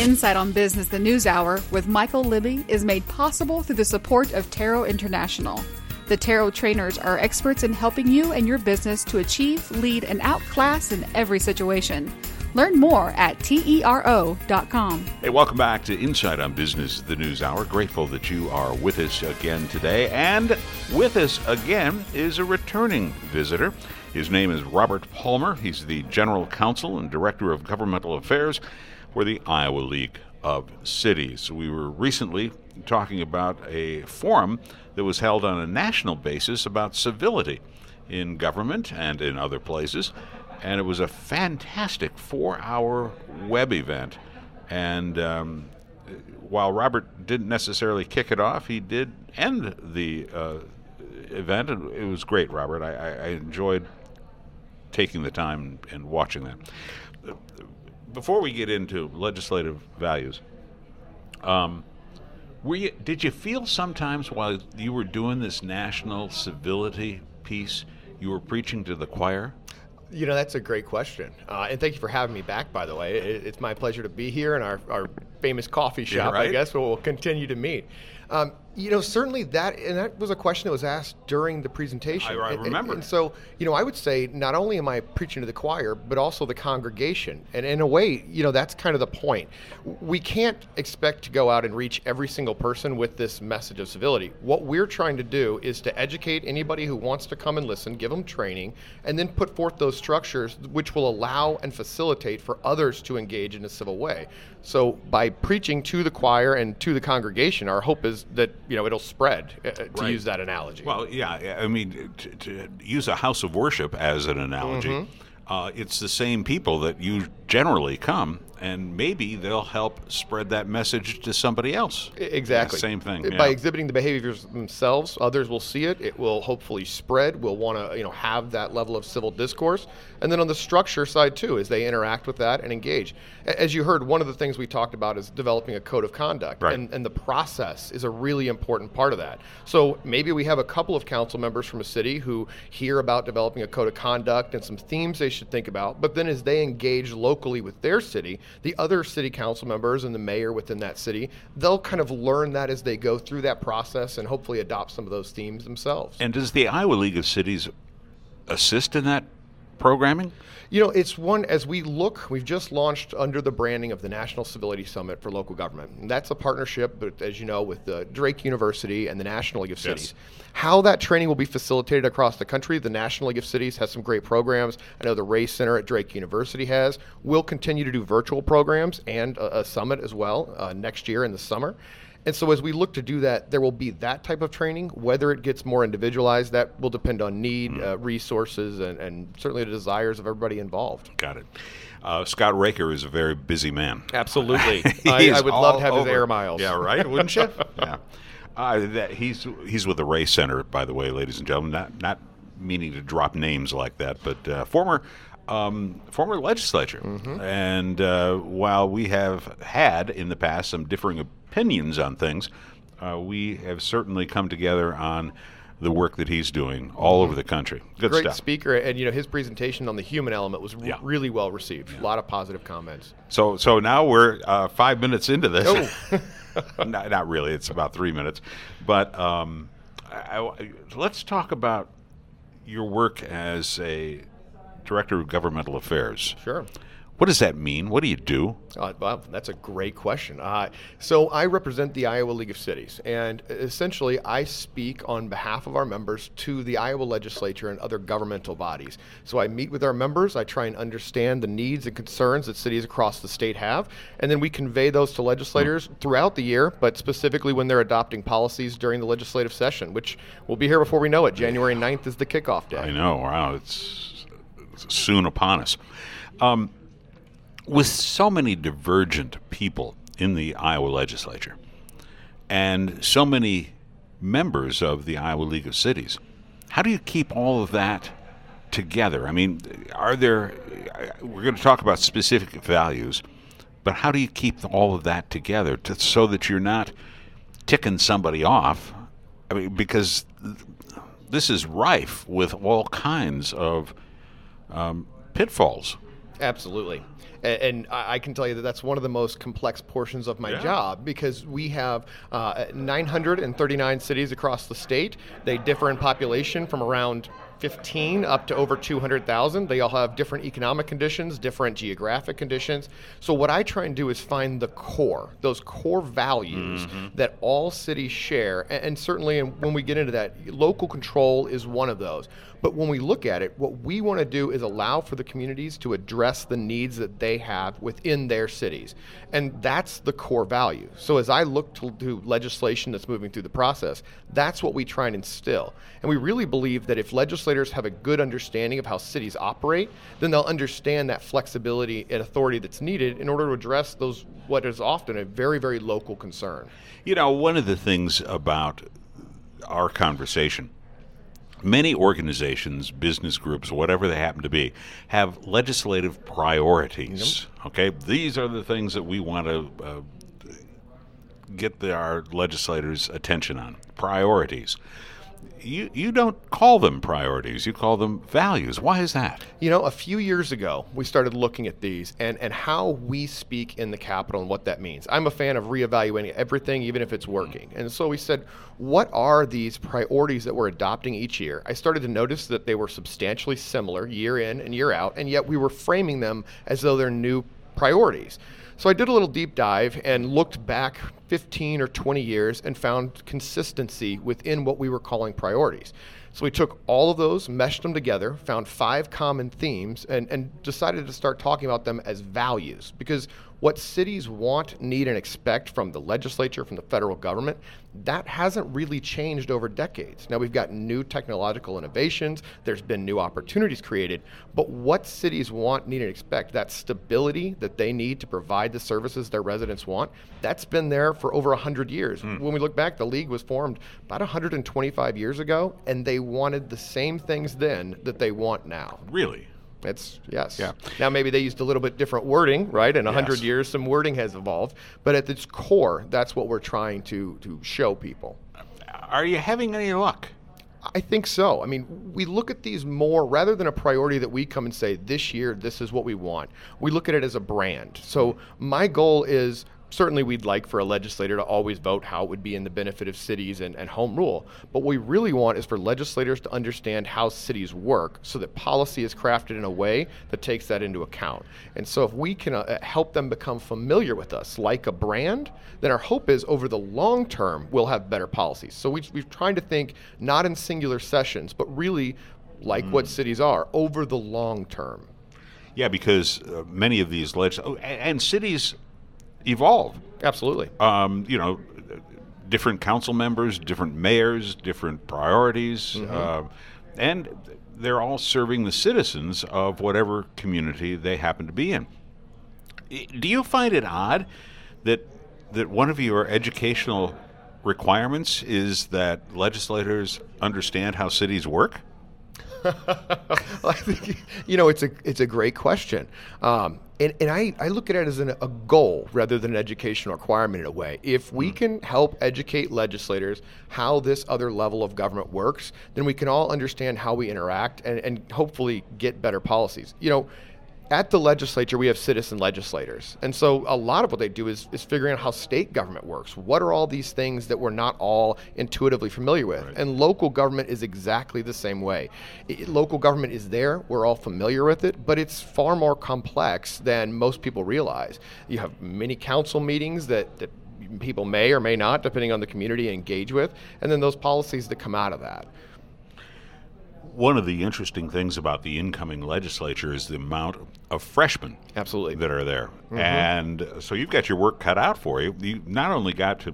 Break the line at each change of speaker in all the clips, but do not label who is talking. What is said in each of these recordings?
Insight on Business, the News Hour, with Michael Libby is made possible through the support of Tarot International. The Tarot trainers are experts in helping you and your business to achieve, lead, and outclass in every situation. Learn more at TERO.com.
Hey, welcome back to Insight on Business, the News Hour. Grateful that you are with us again today. And with us again is a returning visitor. His name is Robert Palmer. He's the General Counsel and Director of Governmental Affairs for the Iowa League of Cities. We were recently talking about a forum that was held on a national basis about civility in government and in other places. And it was a fantastic 4-hour web event. And while Robert didn't necessarily kick it off, he did end the event. And it was great, Robert. I enjoyed taking the time and watching that. Before we get into legislative values, did you feel sometimes while you were doing this national civility piece, you were preaching to the choir?
You know, that's a great question. And thank you for having me back, by the way. It's my pleasure to be here in our famous coffee shop,
right?
I guess, where we'll continue to meet. Certainly that was a question that was asked during the presentation.
I remember.
And so, I would say not only am I preaching to the choir, but also the congregation. And in a way, that's kind of the point. We can't expect to go out and reach every single person with this message of civility. What we're trying to do is to educate anybody who wants to come and listen, give them training, and then put forth those structures which will allow and facilitate for others to engage in a civil way. So by preaching to the choir and to the congregation, our hope is that it'll spread, to use that analogy.
Well, yeah, I mean, to use a house of worship as an analogy, it's the same people that you generally come, and maybe they'll help spread that message to somebody else.
Exactly.
Same thing.
By exhibiting the behaviors themselves, others will see it. It will hopefully spread. We'll want to, have that level of civil discourse. And then on the structure side, too, as they interact with that and engage. As you heard, one of the things we talked about is developing a code of conduct.
Right.
And the process is a really important part of that. So maybe we have a couple of council members from a city who hear about developing a code of conduct and some themes they should think about. But then as they engage locally with their city, the other city council members and the mayor within that city, they'll kind of learn that as they go through that process and hopefully adopt some of those themes themselves.
And does the Iowa League of Cities assist in that programming?
It's one, as we look, we've just launched under the branding of the National Civility Summit for Local Government. And that's a partnership, but as you know, with Drake University and the National League of Cities.
Yes.
How that training will be facilitated across the country, the National League of Cities has some great programs. I know the Race Center at Drake University has. We'll continue to do virtual programs and a summit as well next year in the summer. And so as we look to do that, there will be that type of training. Whether it gets more individualized, that will depend on need, resources, and certainly the desires of everybody involved.
Got it. Scott Raker is a very busy man.
Absolutely. I would love to have his air miles.
Yeah, right? Wouldn't you? Yeah. He's with the Race Center, by the way, ladies and gentlemen. Not meaning to drop names like that, but former legislature. And while we have had in the past some differing opinions on things, we have certainly come together on the work that he's doing all over the country. Good
Great
stuff.
speaker, and his presentation on the human element was really well received. A lot of positive comments.
So now we're 5 minutes into this. Oh. Not really. It's about 3 minutes. But let's talk about your work as a Director of Governmental Affairs.
Sure.
What does that mean? What do you do?
Well, that's a great question. So I represent the Iowa League of Cities, and essentially I speak on behalf of our members to the Iowa legislature and other governmental bodies. So I meet with our members, I try and understand the needs and concerns that cities across the state have, and then we convey those to legislators throughout the year, but specifically when they're adopting policies during the legislative session, which will be here before we know it. January 9th is the kickoff day.
I know. Wow, it's soon upon us. With so many divergent people in the Iowa legislature and so many members of the Iowa League of Cities, how do you keep all of that together? I mean, we're going to talk about specific values, but how do you keep all of that together so that you're not ticking somebody off? I mean, because this is rife with all kinds of pitfalls.
Absolutely. And I can tell you that that's one of the most complex portions of my job, because we have 939 cities across the state. They differ in population from around 15 up to over 200,000. They all have different economic conditions, different geographic conditions. So what I try and do is find the core, those core values that all cities share. And certainly when we get into that, local control is one of those. But when we look at it, what we want to do is allow for the communities to address the needs that they have within their cities. And that's the core value. So as I look to do legislation that's moving through the process, that's what we try and instill. And we really believe that if legislators have a good understanding of how cities operate, then they'll understand that flexibility and authority that's needed in order to address those, what is often a very, very local concern.
You know, one of the things about our conversation, many organizations, business groups, whatever they happen to be, have legislative priorities. Okay, these are the things that we want to get our legislators' attention on. Priorities. You don't call them priorities, you call them values. Why is that?
You know, a few years ago, we started looking at these and how we speak in the Capitol and what that means. I'm a fan of reevaluating everything, even if it's working. And so we said, what are these priorities that we're adopting each year? I started to notice that they were substantially similar year in and year out, and yet we were framing them as though they're new priorities. So I did a little deep dive and looked back 15 or 20 years and found consistency within what we were calling priorities. So we took all of those, meshed them together, found 5 common themes, and decided to start talking about them as values. Because what cities want, need, and expect from the legislature, from the federal government, that hasn't really changed over decades. Now we've got new technological innovations, there's been new opportunities created, but what cities want, need, and expect, that stability that they need to provide the services their residents want, that's been there for over 100 years. When we look back, the league was formed about 125 years ago, and they wanted the same things then that they want now.
Really?
Yes.
Yeah.
Now maybe they used a little bit different wording, right? In 100 years, some wording has evolved, but at its core, that's what we're trying to show people.
Are you having any luck?
I think so. I mean, we look at these more, rather than a priority that we come and say, this year, this is what we want. We look at it as a brand. So my goal is, certainly we'd like for a legislator to always vote how it would be in the benefit of cities and home rule. But what we really want is for legislators to understand how cities work so that policy is crafted in a way that takes that into account. And so if we can help them become familiar with us like a brand, then our hope is over the long term, we'll have better policies. So we've tried to think not in singular sessions, but really like what cities are over the long term.
Yeah, because many of these and cities evolve.
Absolutely.
You know, different council members, different mayors, different priorities, and they're all serving the citizens of whatever community they happen to be in. Do you find it odd that one of your educational requirements is that legislators understand how cities work?
I think, you know, it's a great question. And I look at it as a goal rather than an educational requirement in a way. If we can help educate legislators how this other level of government works, then we can all understand how we interact and hopefully get better policies. You know, at the legislature, we have citizen legislators. And so a lot of what they do is figuring out how state government works. What are all these things that we're not all intuitively familiar with? Right. And local government is exactly the same way. Local government is there. We're all familiar with it, but it's far more complex than most people realize. You have many council meetings that people may or may not, depending on the community, engage with, and then those policies that come out of that.
One of the interesting things about the incoming legislature is the amount of freshmen
absolutely
that are there. And so you've got your work cut out for you. You not only got to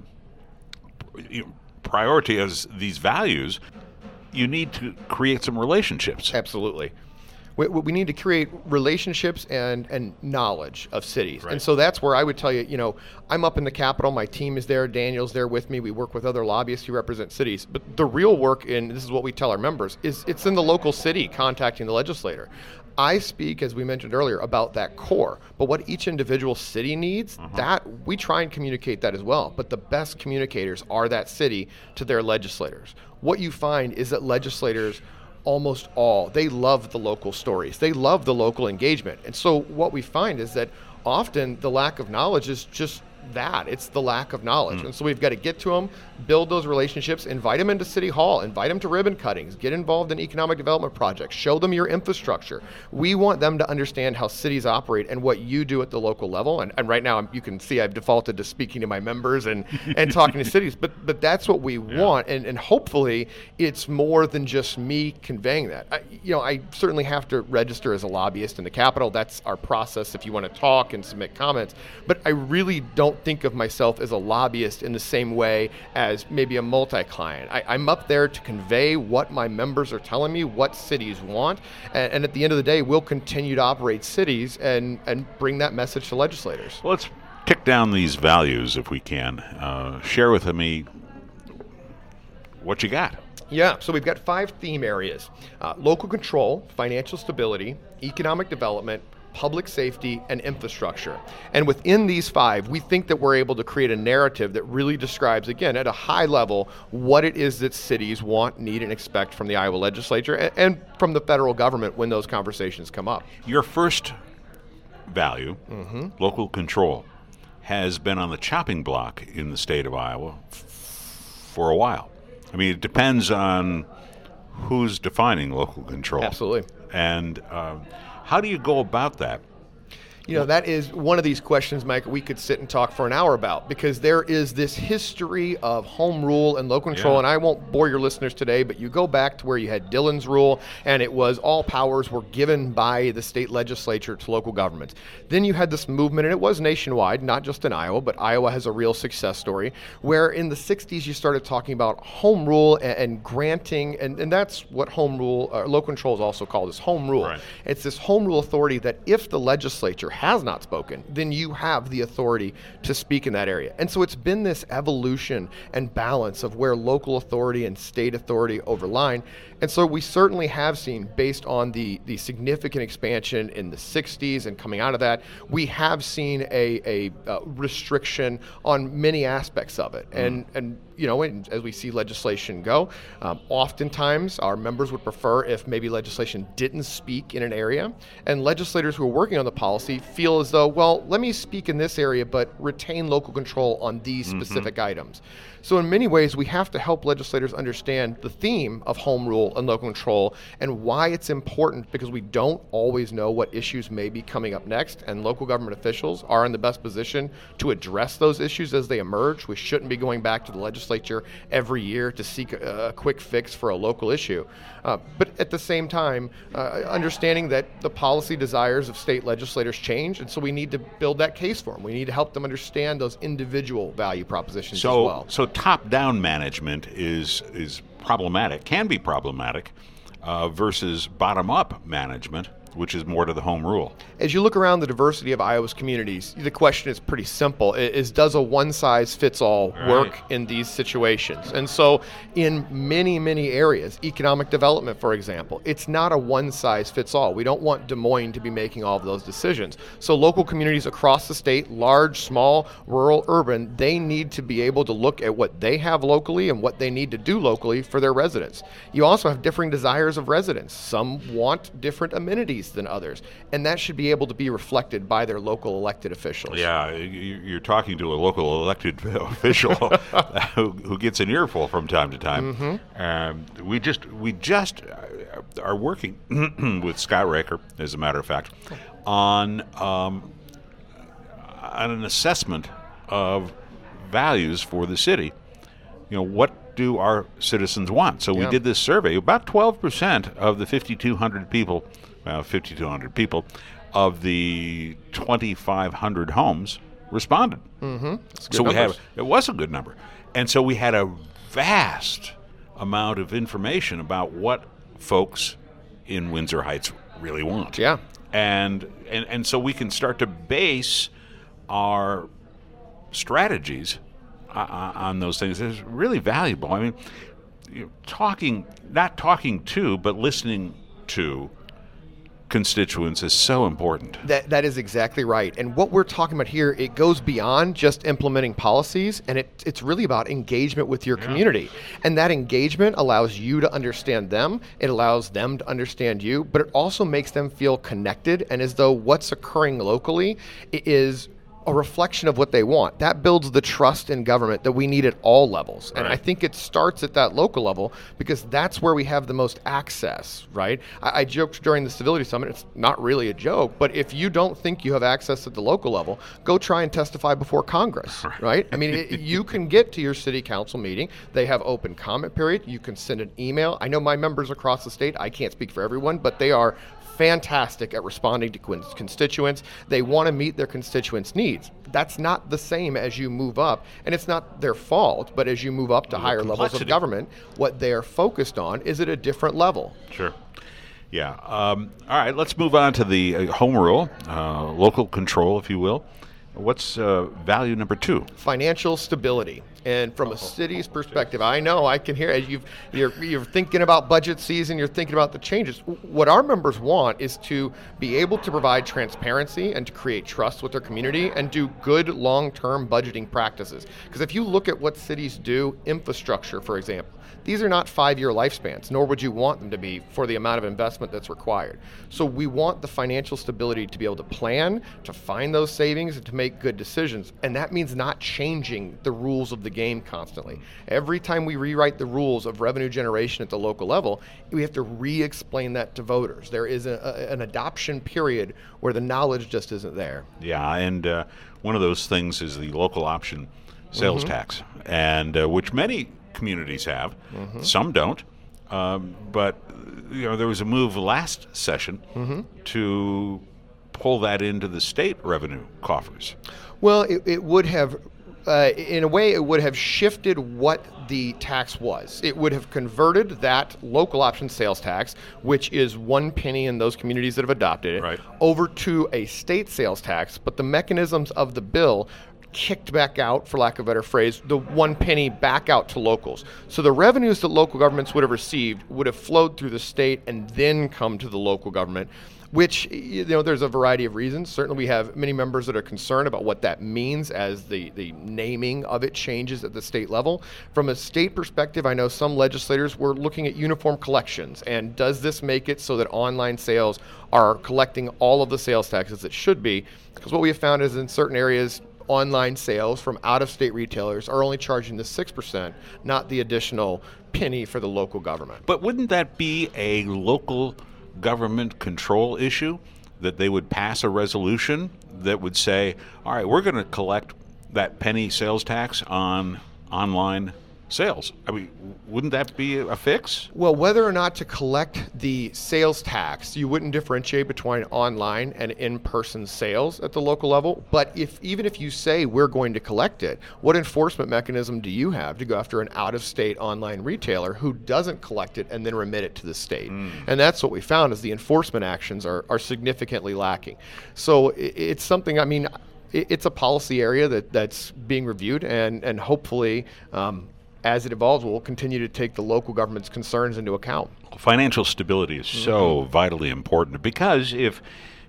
prioritize these values, you need to create some relationships.
Absolutely. We need to create relationships and knowledge of cities. Right. And so that's where I would tell you, you know, I'm up in the Capitol, my team is there, Daniel's there with me, we work with other lobbyists who represent cities. But the real work, and this is what we tell our members, is it's in the local city contacting the legislator. I speak, as we mentioned earlier, about that core, but what each individual city needs, that we try and communicate that as well. But the best communicators are that city to their legislators. What you find is that legislators almost all. They love the local stories. They love the local engagement. And so what we find is that often the lack of knowledge is just that. It's the lack of knowledge. And so we've got to get to them, build those relationships, invite them into City Hall, invite them to ribbon cuttings, get involved in economic development projects, show them your infrastructure. We want them to understand how cities operate and what you do at the local level. And right now, you can see I've defaulted to speaking to my members and talking to cities, but that's what we want. And hopefully it's more than just me conveying that. I certainly have to register as a lobbyist in the Capitol. That's our process if you want to talk and submit comments. But I really don't think of myself as a lobbyist in the same way as maybe a multi-client. I'm up there to convey what my members are telling me, what cities want, and at the end of the day, we'll continue to operate cities and bring that message to legislators.
Well, let's tick down these values if we can. Share with me what you got.
Yeah, so we've got 5 theme areas: local control, financial stability, economic development, public safety, and infrastructure. And within these 5, we think that we're able to create a narrative that really describes, again, at a high level, what it is that cities want, need, and expect from the Iowa legislature and from the federal government when those conversations come up.
Your first value, local control, has been on the chopping block in the state of Iowa for a while. I mean, it depends on who's defining local control.
Absolutely.
And how do you go about that?
That is one of these questions, Mike, we could sit and talk for an hour about, because there is this history of home rule and local control, and I won't bore your listeners today, but you go back to where you had Dillon's rule, and it was all powers were given by the state legislature to local governments. Then you had this movement, and it was nationwide, not just in Iowa, but Iowa has a real success story, where in the 60s you started talking about home rule and granting, and that's what home rule, local control is also called, is home rule.
Right.
It's this home rule authority that if the legislature has not spoken, then you have the authority to speak in that area. And so it's been this evolution and balance of where local authority and state authority overline. And so we certainly have seen, based on the significant expansion in the 60s and coming out of that, we have seen a restriction on many aspects of it. And as we see legislation go, oftentimes our members would prefer if maybe legislation didn't speak in an area, and legislators who are working on the policy feel as though, well, let me speak in this area, but retain local control on these specific items. So in many ways, we have to help legislators understand the theme of home rule and local control and why it's important, because we don't always know what issues may be coming up next, and local government officials are in the best position to address those issues as they emerge. We shouldn't be going back to the legislature every year to seek a quick fix for a local issue. But at the same time, understanding that the policy desires of state legislators change, and so we need to build that case for them. We need to help them understand those individual value propositions as well.
So top-down management is problematic, can be problematic, versus bottom-up management, which is more to the home rule.
As you look around the diversity of Iowa's communities, the question is pretty simple. Does a one-size-fits-all work in these situations? And so in many, many areas, economic development, for example, it's not a one-size-fits-all. We don't want Des Moines to be making all of those decisions. So local communities across the state, large, small, rural, urban, they need to be able to look at what they have locally and what they need to do locally for their residents. You also have differing desires of residents. Some want different amenities than others, and that should be able to be reflected by their local elected officials.
Yeah, you're talking to a local elected official who gets an earful from time to time. We just are working with Scott Raker, as a matter of fact, on an assessment of values for the city. What do our citizens want? So we did this survey. About 12% of the 5,200 people of the 2,500 homes responded. So it was a good number. And so we had a vast amount of information about what folks in Windsor Heights really want.
Yeah.
And so we can start to base our strategies on those things. It's really valuable. I mean, not talking to, but listening to constituents is so important.
That is exactly right. And what we're talking about here, it goes beyond just implementing policies, and it's really about engagement with your community. And that engagement allows you to understand them, it allows them to understand you, but it also makes them feel connected and as though what's occurring locally is a reflection of what they want. That builds the trust in government that we need at all levels. And I think it starts at that local level because that's where we have the most access, right? I joked during the Civility Summit, it's not really a joke, but if you don't think you have access at the local level, go try and testify before Congress, right? I mean, you can get to your city council meeting. They have open comment period. You can send an email. I know my members across the state, I can't speak for everyone, but they are fantastic at responding to constituents. They want to meet their constituents' needs. That's not the same as you move up, and it's not their fault, but as you move up to higher levels of government, what they're focused on is at a different level.
Sure. Yeah. All right, let's move on to the home rule, local control, if you will. What's value number 2?
Financial stability. And from a city's perspective, I know I can hear as you're thinking about budget season, you're thinking about the changes. What our members want is to be able to provide transparency and to create trust with their community and do good long-term budgeting practices. Because if you look at what cities do, infrastructure, for example, these are not 5-year lifespans, nor would you want them to be for the amount of investment that's required. So we want the financial stability to be able to plan, to find those savings, and to make good decisions. And that means not changing the rules of the game constantly. Every time we rewrite the rules of revenue generation at the local level, we have to re-explain that to voters. There is an adoption period where the knowledge just isn't there.
Yeah, and one of those things is the local option sales tax, and which many communities have. Some don't. But there was a move last session to pull that into the state revenue coffers.
Well, it would have, in a way, it would have shifted what the tax was. It would have converted that local option sales tax, which is 1 penny in those communities that have adopted it, over to a state sales tax. But the mechanisms of the bill kicked back out, for lack of a better phrase, the 1 penny back out to locals. So the revenues that local governments would have received would have flowed through the state and then come to the local government, which, there's a variety of reasons. Certainly we have many members that are concerned about what that means as the naming of it changes at the state level. From a state perspective, I know some legislators were looking at uniform collections, and does this make it so that online sales are collecting all of the sales taxes it should be? Because what we have found is in certain areas, online sales from out-of-state retailers are only charging the 6%, not the additional penny for the local government.
But wouldn't that be a local government control issue, that they would pass a resolution that would say, all right, we're going to collect that penny sales tax on online sales? I mean, wouldn't that be a fix?
Well, whether or not to collect the sales tax, you wouldn't differentiate between online and in-person sales at the local level. But even if you say we're going to collect it, what enforcement mechanism do you have to go after an out-of-state online retailer who doesn't collect it and then remit it to the state? And that's what we found is the enforcement actions are significantly lacking. So it's something, I mean, it's a policy area that's being reviewed, and hopefully as it evolves, we'll continue to take the local government's concerns into account.
Financial stability is so vitally important, because if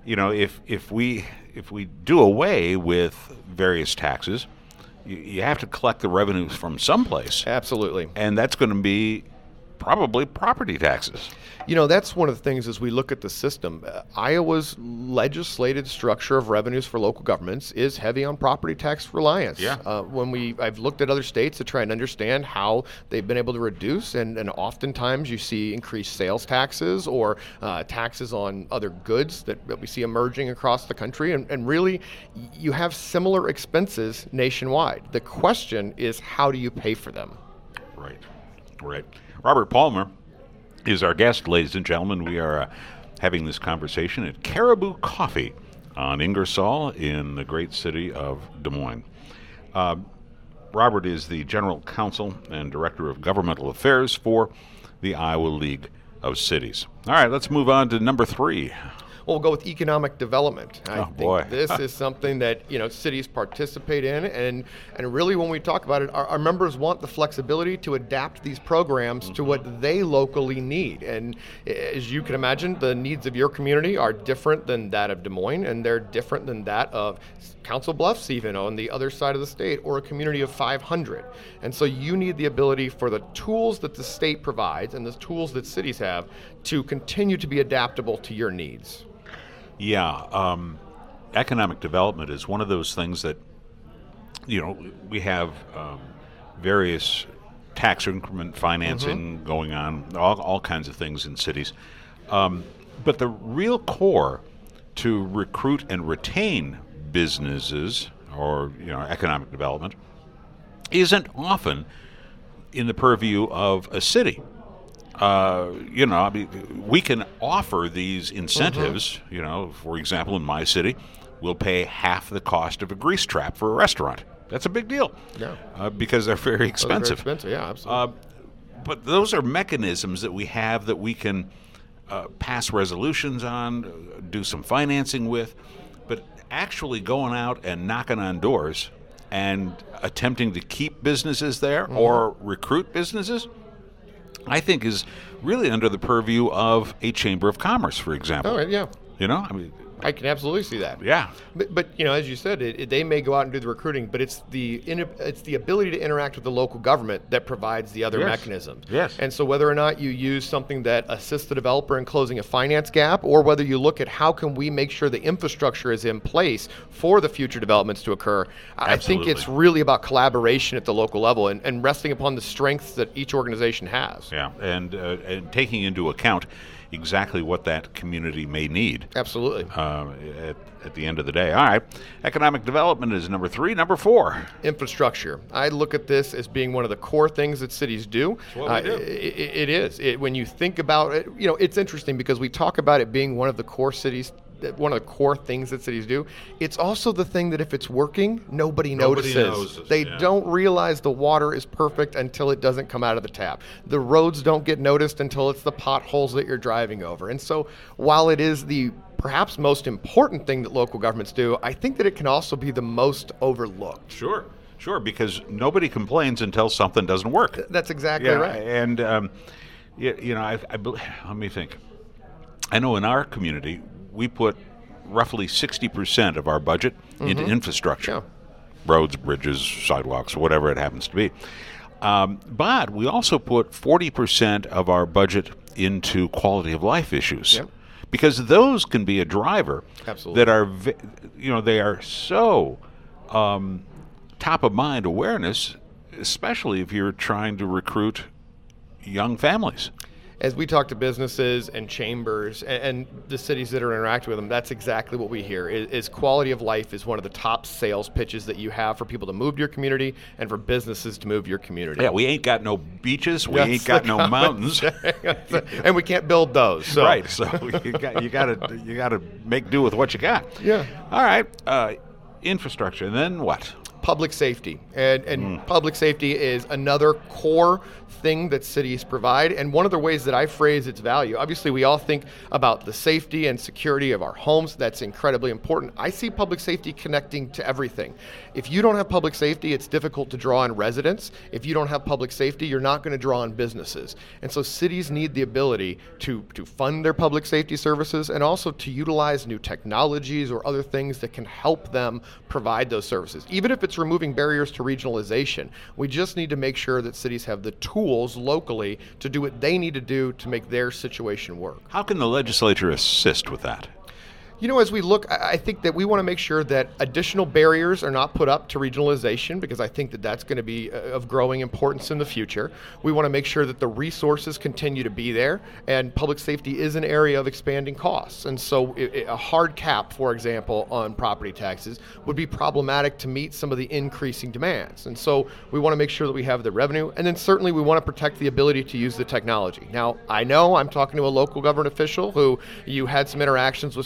we do away with various taxes, you have to collect the revenues from someplace.
Absolutely.
And that's going to be probably property taxes.
That's one of the things as we look at the system. Iowa's legislated structure of revenues for local governments is heavy on property tax reliance.
Yeah.
I've looked at other states to try and understand how they've been able to reduce, and oftentimes you see increased sales taxes or taxes on other goods that we see emerging across the country, and really you have similar expenses nationwide. The question is, how do you pay for them?
Right. Robert Palmer is our guest, ladies and gentlemen. We are having this conversation at Caribou Coffee on Ingersoll in the great city of Des Moines. Robert is the General Counsel and Director of Governmental Affairs for the Iowa League of Cities. All right, let's move on to number 3.
we'll go with economic development. I think
boy.
This is something that cities participate in, and really when we talk about it, our members want the flexibility to adapt these programs to what they locally need. And as you can imagine, the needs of your community are different than that of Des Moines, and they're different than that of Council Bluffs, even on the other side of the state, or a community of 500. And so you need the ability for the tools that the state provides and the tools that cities have to continue to be adaptable to your needs.
Yeah, economic development is one of those things that, we have various tax increment financing going on, all kinds of things in cities. But the real core to recruit and retain businesses or economic development isn't often in the purview of a city. We can offer these incentives. For example, in my city, we'll pay half the cost of a grease trap for a restaurant. That's a big deal.
Yeah.
Because they're very expensive.
They're very expensive, yeah, absolutely.
But those are mechanisms that we have that we can pass resolutions on, do some financing with, but actually going out and knocking on doors and attempting to keep businesses there or recruit businesses, I think is really under the purview of a chamber of commerce, for example.
Oh, yeah. I can absolutely see that.
Yeah.
But as you said, they may go out and do the recruiting, but it's the ability to interact with the local government that provides the other mechanisms.
Yes.
And so whether or not you use something that assists the developer in closing a finance gap, or whether you look at how can we make sure the infrastructure is in place for the future developments to occur, I think it's really about collaboration at the local level and resting upon the strengths that each organization has.
Yeah, and taking into account exactly what that community may need.
Absolutely.
At the end of the day. All right. Economic development is number 3. Number 4.
Infrastructure. I look at this as being one of the core things that cities do.
It's what we do.
It is. When you think about it, it's interesting because we talk about it being one of the core things that cities do. It's also the thing that if it's working, nobody notices. They don't realize the water is perfect until it doesn't come out of the tap. The roads don't get noticed until it's the potholes that you're driving over. And so while it is the perhaps most important thing that local governments do, I think that it can also be the most overlooked.
Sure, because nobody complains until something doesn't work.
That's exactly right.
And, let me think. I know in our community, we put roughly 60% of our budget into infrastructure, roads, bridges, sidewalks, whatever it happens to be. But we also put 40% of our budget into quality of life issues, because those can be a driver.
Absolutely.
That are, they are so top of mind awareness, especially if you're trying to recruit young families.
As we talk to businesses and chambers and the cities that are interacting with them, that's exactly what we hear, is quality of life is one of the top sales pitches that you have for people to move to your community and for businesers to move to your community.
Yeah, we ain't got no beaches, we ain't got no mountains.
And we can't build those. So.
Right, so you gotta make do with what you got.
Yeah.
All right, infrastructure, and then what?
Public safety. And public safety is another core thing that cities provide, and one of the ways that I phrase its value. Obviously, we all think about the safety and security of our homes. That's incredibly important. I see public safety connecting to everything. If you don't have public safety, it's difficult to draw on residents. If you don't have public safety, you're not going to draw on businesses. And so cities need the ability to fund their public safety services and also to utilize new technologies or other things that can help them provide those services. Even if it's removing barriers to regionalization, we just need to make sure that cities have the tools locally to do what they need to do to make their situation work.
How can the legislature assist with that?
As we look, I think that we want to make sure that additional barriers are not put up to regionalization, because I think that that's going to be of growing importance in the future. We want to make sure that the resources continue to be there, and public safety is an area of expanding costs. And so a hard cap, for example, on property taxes would be problematic to meet some of the increasing demands. And so we want to make sure that we have the revenue, and then certainly we want to protect the ability to use the technology. Now, I know I'm talking to a local government official who you had some interactions with speed cameras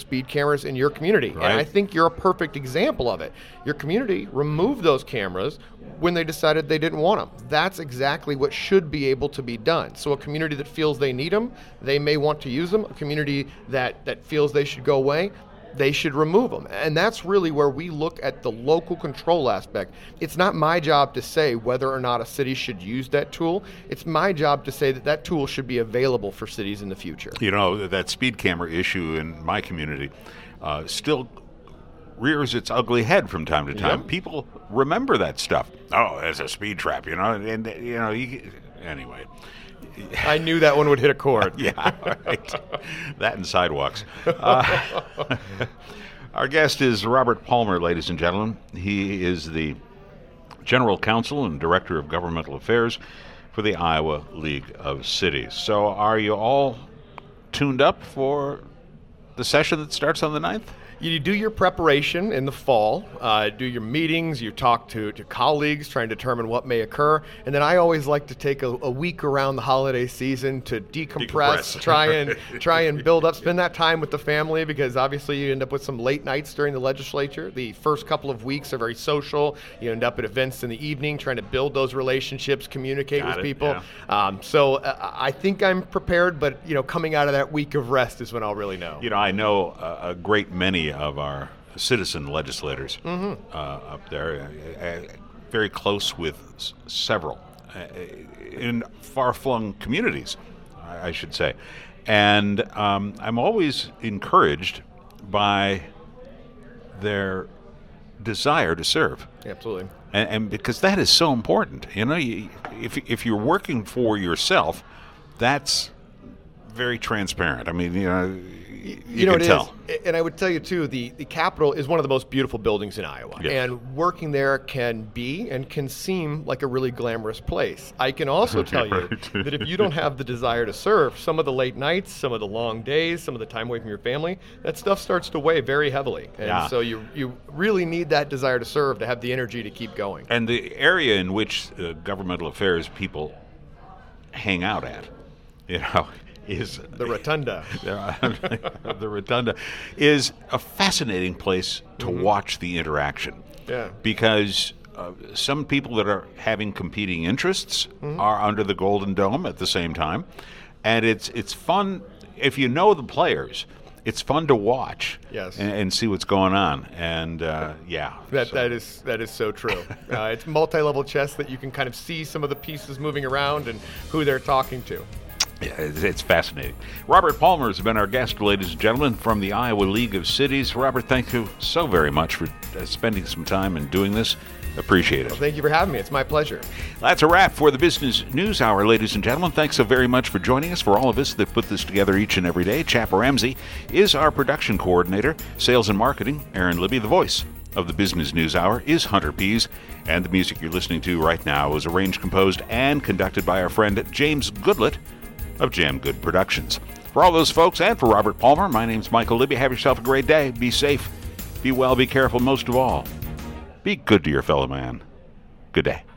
cameras in your community.
Right.
And I think you're a perfect example of it. Your community removed those cameras when they decided they didn't want them. That's exactly what should be able to be done. So a community that feels they need them, they may want to use them. A community that feels they should go away, they should remove them. And that's really where we look at the local control aspect. It's not my job to say whether or not a city should use that tool. It's my job to say that tool should be available for cities in the future.
You know, that speed camera issue in my community still rears its ugly head from time to time.
Yep.
People remember that stuff. Oh, there's a speed trap, and anyway.
I knew that one would hit a chord.
Yeah, right. That and sidewalks. Our guest is Robert Palmer, ladies and gentlemen. He is the General Counsel and Director of Governmental Affairs for the Iowa League of Cities. So are you all tuned up for the session that starts on the 9th?
You do your preparation in the fall, do your meetings, you talk to colleagues, trying to determine what may occur. And then I always like to take a week around the holiday season to decompress. try and build up, spend that time with the family, because obviously you end up with some late nights during the legislature. The first couple of weeks are very social. You end up at events in the evening, trying to build those relationships, communicate with people.
Yeah.
So I think I'm prepared, but coming out of that week of rest is when I'll really know.
I know a great many of our citizen legislators up there, very close with several in far-flung communities, I should say. And I'm always encouraged by their desire to serve.
Absolutely.
And because that is so important. If you're working for yourself, that's very transparent. I mean, you can tell.
And I would tell you, too, the Capitol is one of the most beautiful buildings in Iowa.
Yes.
And working there can seem like a really glamorous place. I can also tell you that if you don't have the desire to serve, some of the late nights, some of the long days, some of the time away from your family, that stuff starts to weigh very heavily. And so you really need that desire to serve to have the energy to keep going.
And the area in which governmental affairs people hang out at, is
the Rotunda.
The Rotunda is a fascinating place to watch the interaction.
Yeah.
Because some people that are having competing interests are under the Golden Dome at the same time, and it's fun if you know the players. It's fun to watch.
Yes.
And see what's going on. And
that is so true. It's multi-level chess that you can kind of see some of the pieces moving around and who they're talking to.
Yeah, it's fascinating. Robert Palmer has been our guest, ladies and gentlemen, from the Iowa League of Cities. Robert, thank you so very much for spending some time and doing this. Appreciate it.
Well, thank you for having me. It's my pleasure.
That's a wrap for the Business News Hour, ladies and gentlemen. Thanks so very much for joining us. For all of us that put this together each and every day, Chap Ramsey is our production coordinator. Sales and marketing, Aaron Libby. The voice of the Business News Hour is Hunter Pease. And the music you're listening to right now is arranged, composed, and conducted by our friend James Goodlett of Jam Good Productions. For all those folks and for Robert Palmer, my name's Michael Libby. Have yourself a great day. Be safe, be well, be careful. Most of all, be good to your fellow man. Good day.